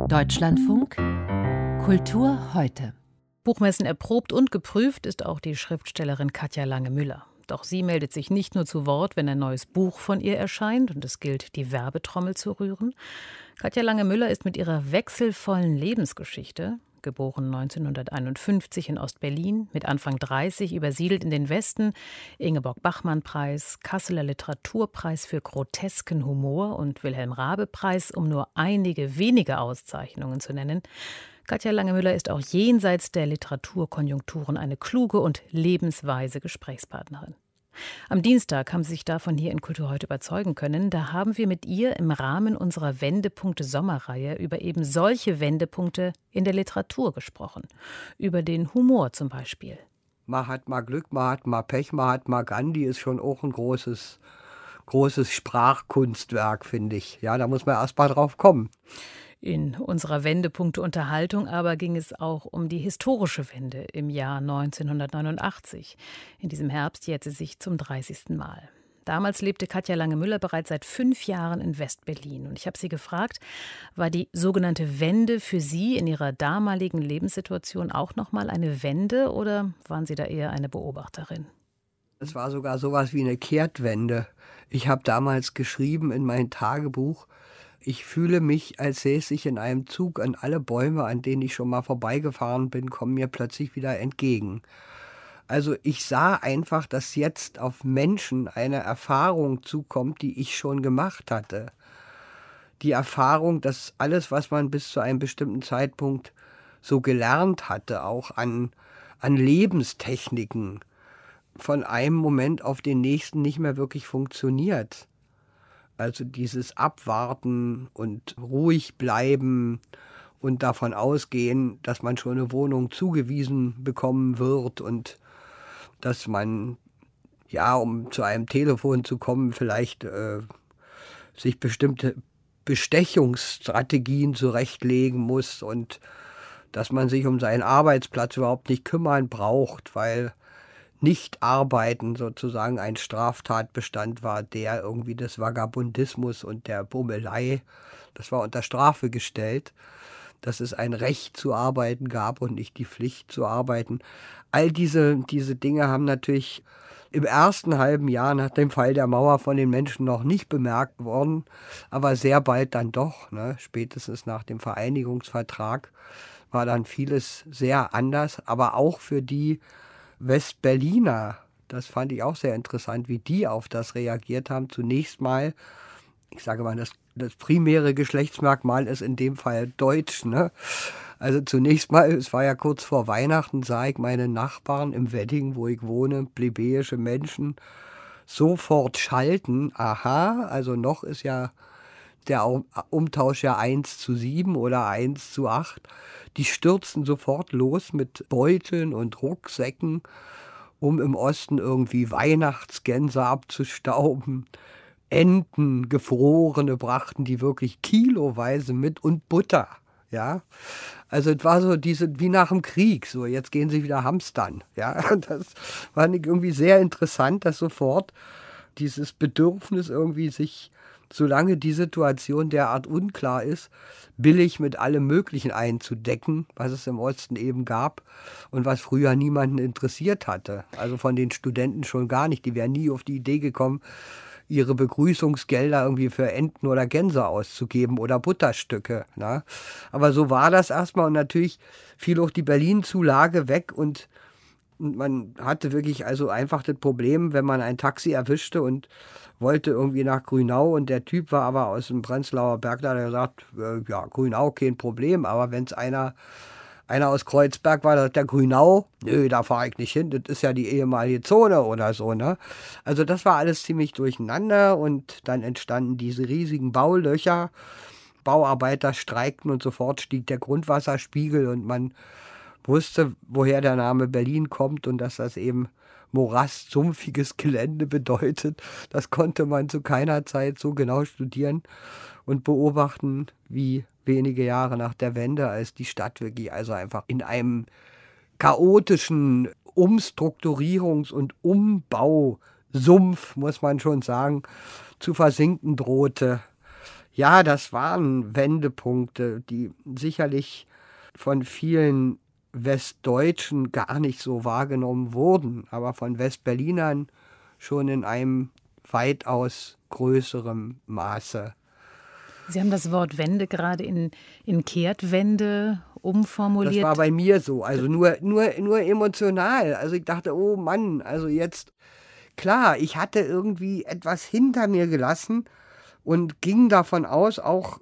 Deutschlandfunk Kultur heute. Buchmessen erprobt und geprüft ist auch die Schriftstellerin Katja Lange-Müller. Doch sie meldet sich nicht nur zu Wort, wenn ein neues Buch von ihr erscheint und es gilt, die Werbetrommel zu rühren. Katja Lange-Müller ist mit ihrer wechselvollen Lebensgeschichte, geboren 1951 in Ost-Berlin, mit Anfang 30 übersiedelt in den Westen, Ingeborg-Bachmann-Preis, Kasseler Literaturpreis für grotesken Humor und Wilhelm-Raabe-Preis, um nur einige wenige Auszeichnungen zu nennen. Katja Lange-Müller ist auch jenseits der Literaturkonjunkturen eine kluge und lebensweise Gesprächspartnerin. Am Dienstag haben Sie sich davon hier in Kultur heute überzeugen können. Da haben wir mit ihr im Rahmen unserer Wendepunkte-Sommerreihe über eben solche Wendepunkte in der Literatur gesprochen. Über den Humor zum Beispiel. Man hat mal Glück, man hat mal Pech, man hat mal Gandhi, ist schon auch ein großes Sprachkunstwerk, finde ich. Ja, da muss man erst mal drauf kommen. In unserer Wendepunkte-Unterhaltung aber ging es auch um die historische Wende im Jahr 1989. In diesem Herbst jährte sie sich zum 30. Mal. Damals lebte Katja Lange-Müller bereits seit 5 Jahren in West-Berlin. Und ich habe sie gefragt, war die sogenannte Wende für Sie in Ihrer damaligen Lebenssituation auch nochmal eine Wende oder waren Sie da eher eine Beobachterin? Es war sogar sowas wie eine Kehrtwende. Ich habe damals geschrieben in mein Tagebuch, ich fühle mich, als säße ich in einem Zug und alle Bäume, an denen ich schon mal vorbeigefahren bin, kommen mir plötzlich wieder entgegen. Also ich sah einfach, dass jetzt auf Menschen eine Erfahrung zukommt, die ich schon gemacht hatte. Die Erfahrung, dass alles, was man bis zu einem bestimmten Zeitpunkt so gelernt hatte, auch an Lebenstechniken, von einem Moment auf den nächsten nicht mehr wirklich funktioniert. Also dieses Abwarten und ruhig bleiben und davon ausgehen, dass man schon eine Wohnung zugewiesen bekommen wird und dass man, ja, um zu einem Telefon zu kommen, vielleicht sich bestimmte Bestechungsstrategien zurechtlegen muss und dass man sich um seinen Arbeitsplatz überhaupt nicht kümmern braucht, weil Nicht-Arbeiten sozusagen ein Straftatbestand war, der irgendwie des Vagabundismus und der Bummelei, das war unter Strafe gestellt, dass es ein Recht zu arbeiten gab und nicht die Pflicht zu arbeiten. All diese Dinge haben natürlich im ersten halben Jahr nach dem Fall der Mauer von den Menschen noch nicht bemerkt worden, aber sehr bald dann doch, ne? Spätestens nach dem Vereinigungsvertrag war dann vieles sehr anders, aber auch für die Westberliner, das fand ich auch sehr interessant, wie die auf das reagiert haben. Zunächst mal, ich sage mal, das primäre Geschlechtsmerkmal ist in dem Fall Deutsch, ne? Also zunächst mal, es war ja kurz vor Weihnachten, sah ich meine Nachbarn im Wedding, wo ich wohne, plebejische Menschen, sofort schalten. Aha, also noch ist ja der Umtausch ja 1:7 oder 1:8. Die stürzen sofort los mit Beuteln und Rucksäcken, um im Osten irgendwie Weihnachtsgänse abzustauben. Enten, gefrorene, brachten die wirklich kiloweise mit und Butter. Ja, also es war so wie nach dem Krieg, so jetzt gehen sie wieder hamstern. Ja, das fand ich irgendwie sehr interessant, dass sofort dieses Bedürfnis irgendwie sich, solange die Situation derart unklar ist, billig mit allem Möglichen einzudecken, was es im Osten eben gab und was früher niemanden interessiert hatte. Also von den Studenten schon gar nicht. Die wären nie auf die Idee gekommen, ihre Begrüßungsgelder irgendwie für Enten oder Gänse auszugeben oder Butterstücke. Ne? Aber so war das erstmal und natürlich fiel auch die Berlin-Zulage weg und man hatte wirklich also einfach das Problem, wenn man ein Taxi erwischte und wollte irgendwie nach Grünau und der Typ war aber aus dem Prenzlauer Berg, da hat er gesagt, ja, Grünau kein Problem, aber wenn es einer aus Kreuzberg war, das der Grünau, nö, da fahre ich nicht hin, das ist ja die ehemalige Zone oder so, ne? Also das war alles ziemlich durcheinander und dann entstanden diese riesigen Baulöcher, Bauarbeiter streikten und sofort stieg der Grundwasserspiegel und man wusste, woher der Name Berlin kommt und dass das eben Morast, sumpfiges Gelände bedeutet. Das konnte man zu keiner Zeit so genau studieren und beobachten, wie wenige Jahre nach der Wende, als die Stadt wirklich also einfach in einem chaotischen Umstrukturierungs- und Umbausumpf, muss man schon sagen, zu versinken drohte. Ja, das waren Wendepunkte, die sicherlich von vielen Westdeutschen gar nicht so wahrgenommen wurden, aber von Westberlinern schon in einem weitaus größerem Maße. Sie haben das Wort Wende gerade in Kehrtwende umformuliert. Das war bei mir so, also nur emotional. Also ich dachte, oh Mann, also jetzt, klar, ich hatte irgendwie etwas hinter mir gelassen und ging davon aus, auch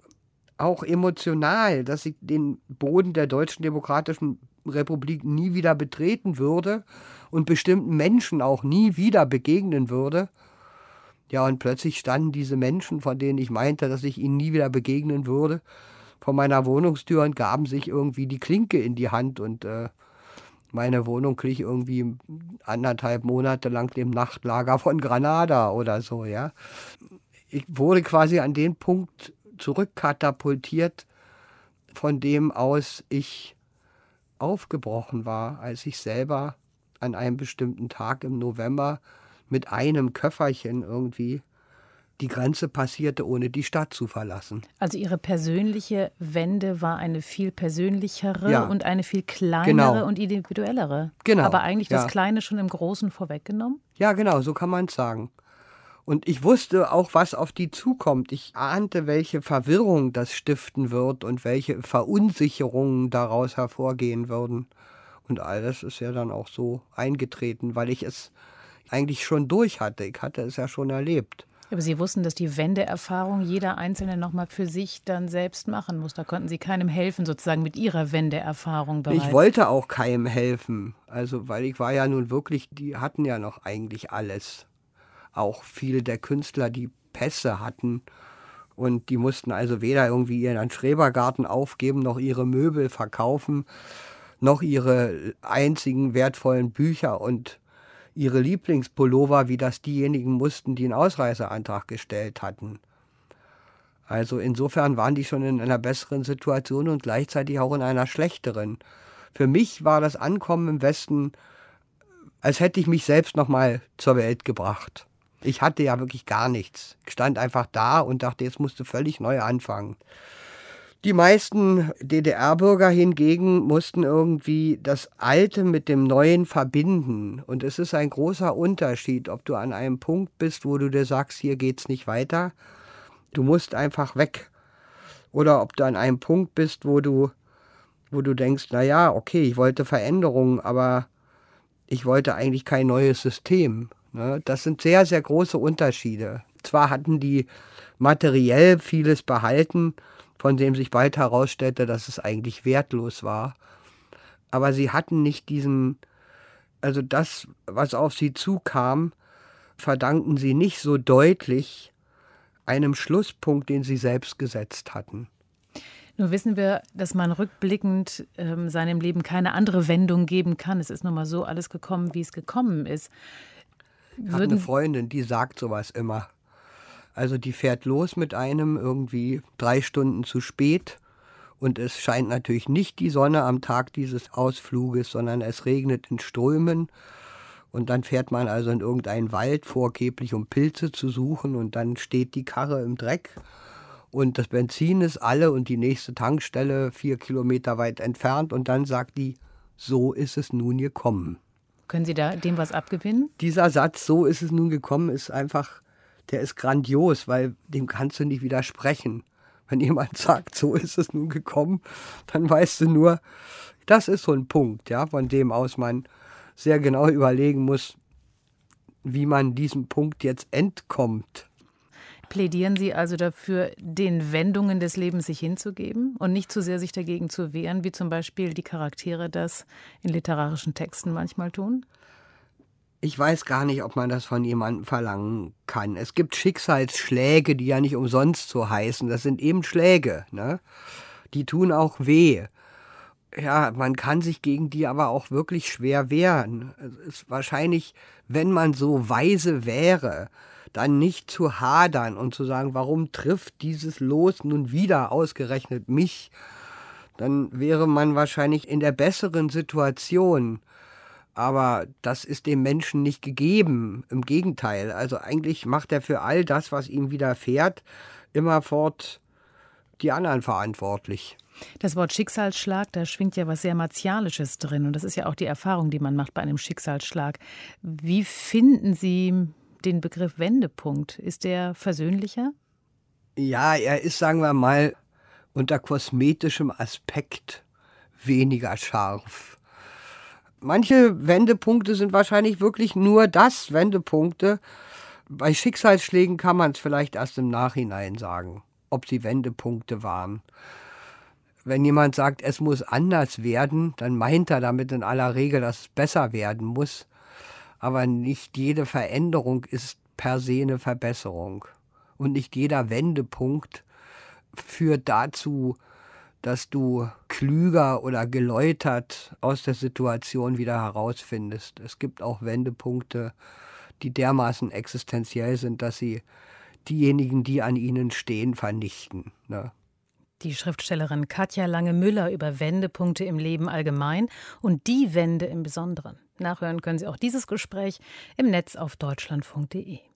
emotional, dass ich den Boden der Deutschen Demokratischen Republik nie wieder betreten würde und bestimmten Menschen auch nie wieder begegnen würde. Ja, und plötzlich standen diese Menschen, von denen ich meinte, dass ich ihnen nie wieder begegnen würde, vor meiner Wohnungstür und gaben sich irgendwie die Klinke in die Hand. Und meine Wohnung glich irgendwie 1,5 Monate lang dem Nachtlager von Granada oder so, ja. Ich wurde quasi an den Punkt zurückkatapultiert, von dem aus ich aufgebrochen war, als ich selber an einem bestimmten Tag im November mit einem Köfferchen irgendwie die Grenze passierte, ohne die Stadt zu verlassen. Also Ihre persönliche Wende war eine viel persönlichere Ja. und eine viel kleinere Genau. und individuellere. Genau, Aber eigentlich das ja. Kleine schon im Großen vorweggenommen? Ja, genau, so kann man es sagen. Und ich wusste auch, was auf die zukommt. Ich ahnte, welche Verwirrung das stiften wird und welche Verunsicherungen daraus hervorgehen würden. Und all das ist ja dann auch so eingetreten, weil ich es eigentlich schon durch hatte. Ich hatte es ja schon erlebt. Aber Sie wussten, dass die Wendeerfahrung jeder Einzelne nochmal für sich dann selbst machen muss. Da konnten Sie keinem helfen, sozusagen mit Ihrer Wendeerfahrung bereits. Ich wollte auch keinem helfen. Also, weil ich war ja nun wirklich, die hatten ja noch eigentlich alles. Auch viele der Künstler, die Pässe hatten. Und die mussten also weder irgendwie ihren Schrebergarten aufgeben, noch ihre Möbel verkaufen, noch ihre einzigen wertvollen Bücher und ihre Lieblingspullover, wie das diejenigen mussten, die einen Ausreiseantrag gestellt hatten. Also insofern waren die schon in einer besseren Situation und gleichzeitig auch in einer schlechteren. Für mich war das Ankommen im Westen, als hätte ich mich selbst nochmal zur Welt gebracht. Ich hatte ja wirklich gar nichts. Ich stand einfach da und dachte, jetzt musst du völlig neu anfangen. Die meisten DDR-Bürger hingegen mussten irgendwie das Alte mit dem Neuen verbinden. Und es ist ein großer Unterschied, ob du an einem Punkt bist, wo du dir sagst, hier geht's nicht weiter. Du musst einfach weg. Oder ob du an einem Punkt bist, wo du denkst, naja, okay, ich wollte Veränderungen, aber ich wollte eigentlich kein neues System. Das sind sehr, sehr große Unterschiede. Zwar hatten die materiell vieles behalten, von dem sich bald herausstellte, dass es eigentlich wertlos war. Aber sie hatten nicht also das, was auf sie zukam, verdanken sie nicht so deutlich einem Schlusspunkt, den sie selbst gesetzt hatten. Nun wissen wir, dass man rückblickend seinem Leben keine andere Wendung geben kann. Es ist nun mal so alles gekommen, wie es gekommen ist. Ich habe eine Freundin, die sagt sowas immer. Also die fährt los mit einem irgendwie 3 Stunden zu spät und es scheint natürlich nicht die Sonne am Tag dieses Ausfluges, sondern es regnet in Strömen und dann fährt man also in irgendeinen Wald vorgeblich, um Pilze zu suchen und dann steht die Karre im Dreck und das Benzin ist alle und die nächste Tankstelle 4 Kilometer weit entfernt und dann sagt die, so ist es nun gekommen. Können Sie da dem was abgewinnen? Dieser Satz, so ist es nun gekommen, ist einfach, der ist grandios, weil dem kannst du nicht widersprechen. Wenn jemand sagt, so ist es nun gekommen, dann weißt du nur, das ist so ein Punkt, ja, von dem aus man sehr genau überlegen muss, wie man diesem Punkt jetzt entkommt. Plädieren Sie also dafür, den Wendungen des Lebens sich hinzugeben und nicht zu sehr sich dagegen zu wehren, wie zum Beispiel die Charaktere das in literarischen Texten manchmal tun? Ich weiß gar nicht, ob man das von jemandem verlangen kann. Es gibt Schicksalsschläge, die ja nicht umsonst so heißen. Das sind eben Schläge, ne? Die tun auch weh. Ja, man kann sich gegen die aber auch wirklich schwer wehren. Es ist wahrscheinlich, wenn man so weise wäre, dann nicht zu hadern und zu sagen, warum trifft dieses Los nun wieder ausgerechnet mich? Dann wäre man wahrscheinlich in der besseren Situation. Aber das ist dem Menschen nicht gegeben. Im Gegenteil. Also eigentlich macht er für all das, was ihm widerfährt, immerfort die anderen verantwortlich. Das Wort Schicksalsschlag, da schwingt ja was sehr Martialisches drin. Und das ist ja auch die Erfahrung, die man macht bei einem Schicksalsschlag. Wie finden Sie den Begriff Wendepunkt? Ist der versöhnlicher? Ja, er ist, sagen wir mal, unter kosmetischem Aspekt weniger scharf. Manche Wendepunkte sind wahrscheinlich wirklich nur das, Wendepunkte. Bei Schicksalsschlägen kann man es vielleicht erst im Nachhinein sagen, ob sie Wendepunkte waren. Wenn jemand sagt, es muss anders werden, dann meint er damit in aller Regel, dass es besser werden muss. Aber nicht jede Veränderung ist per se eine Verbesserung. Und nicht jeder Wendepunkt führt dazu, dass du klüger oder geläutert aus der Situation wieder herausfindest. Es gibt auch Wendepunkte, die dermaßen existenziell sind, dass sie diejenigen, die an ihnen stehen, vernichten. Ne? Die Schriftstellerin Katja Lange-Müller über Wendepunkte im Leben allgemein und die Wende im Besonderen. Nachhören können Sie auch dieses Gespräch im Netz auf deutschlandfunk.de.